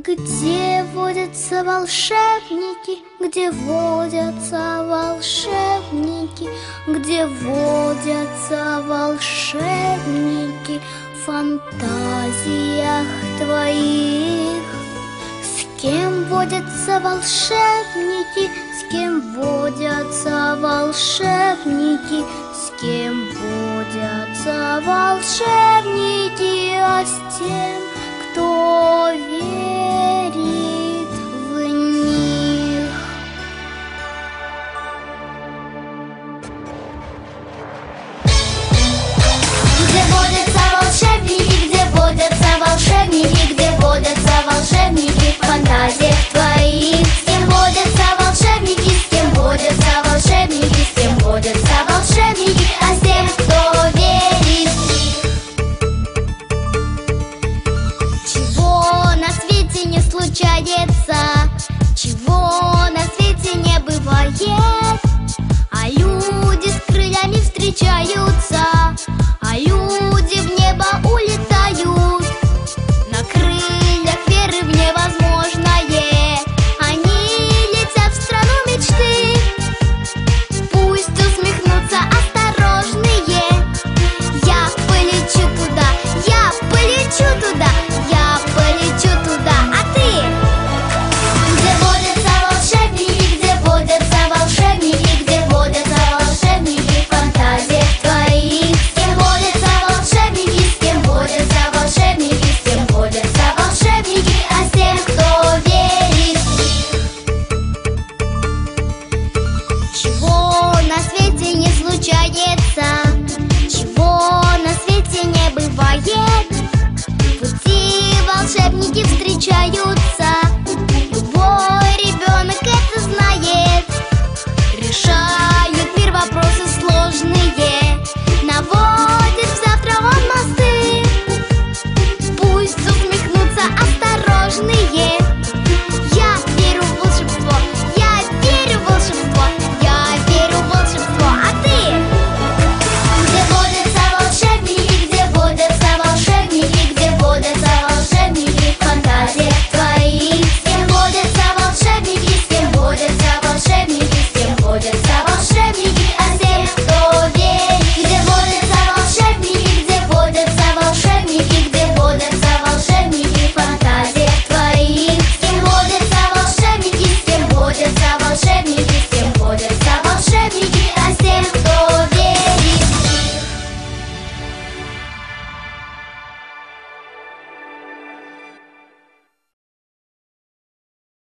Где водятся волшебники, где водятся волшебники, где водятся волшебники в фантазиях твоих? С кем водятся волшебники, с кем водятся волшебники, с кем водятся волшебники, а с тем, кто верит в них. Где водятся волшебники, где водятся волшебники, где водятся волшебники в фантазиях твоих? С кем водятся волшебники, с кем водятся волшебники, с кем водятся волшебники, а с тем, кто верит в них. Чего на свете не случается, чего на свете не бывает, а люди с крыльями встречаются, а люди в небо улетают. На крыльях веры в невозможное они летят в страну мечты. Пусть усмехнутся осторожные. Я полечу туда, я полечу туда, я полечу туда, а ты? Где водятся волшебники, где водятся волшебники, где водятся волшебники в фантазиях твоих? С кем водятся волшебники, с кем водятся волшебники, с кем водятся волшебники, а с тем, кто верит в них. Чего на свете не случается, чего на свете не бывает, в пути волшебники встречают.